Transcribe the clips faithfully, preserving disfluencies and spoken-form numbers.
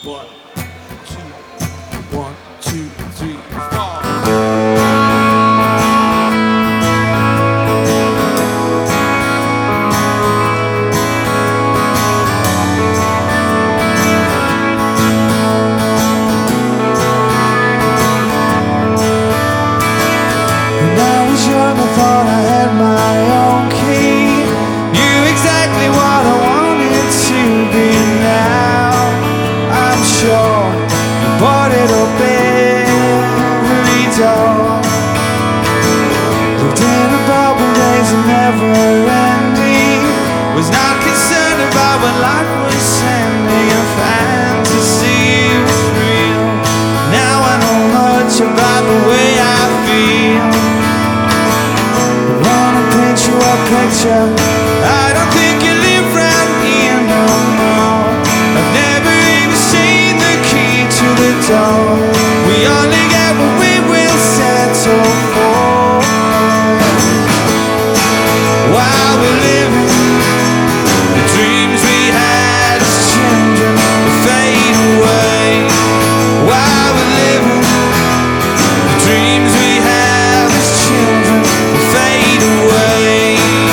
One, two, one, two, three, four. Thought I had my own key, knew exactly what I wanted to be. Now I'm sure you bought it up every door. Lived in a bubble, days are never ending. Was not concerned about what life was sending. A fantasy was real. Now I know much about the way I feel. Picture. I don't think you live round here no more. I've never even seen the key to the door. We only get what we will settle for. While we're living, the dreams we had as children will fade away. While we're living, the dreams we have as children will fade away.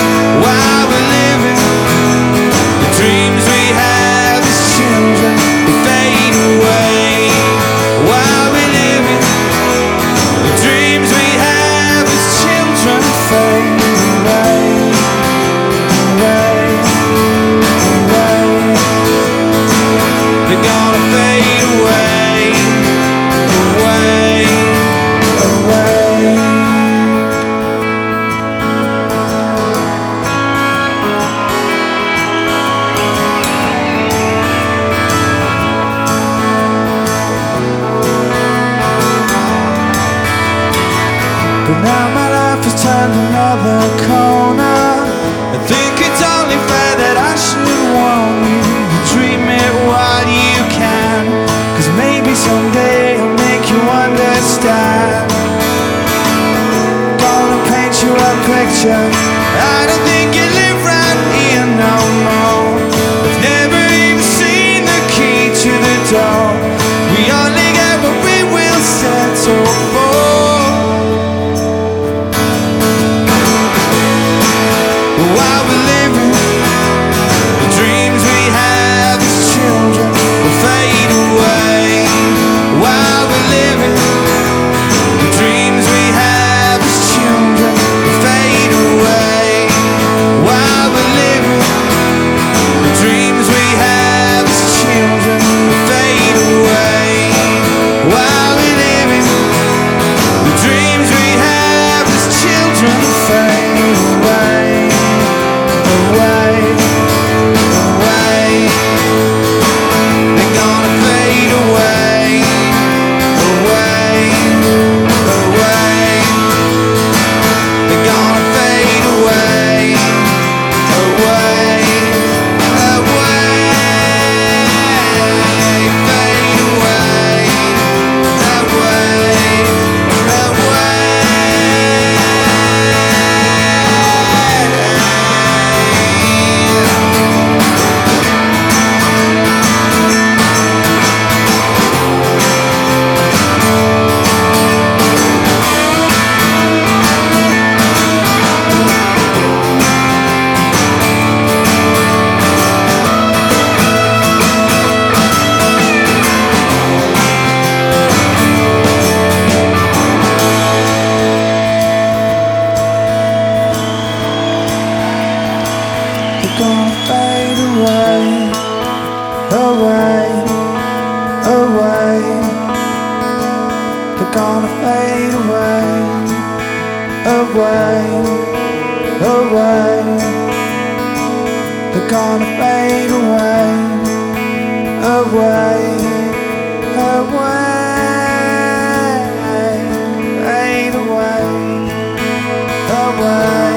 But now my life has turned another corner. I think it's only fair that I should warn you. Dream it while you can, 'cause maybe someday I'll make you understand. Gonna paint you a picture. I don't think you live right here no more. I've never even seen the key to the door. We only get what we will settle for. While we're living, the dreams we have as children will fade away. While we're living, the dreams we have as children will fade away. While we're living, the dreams we have as children will fade away. While we're living, the dreams we have as children will fade away. Away, away, they're gonna fade away, away, away, they're gonna fade away, away, away, fade away, away, away. They're gonna fade away, away, away. They're gonna fade away, away, away. They're gonna fade away, away, away, fade away, away.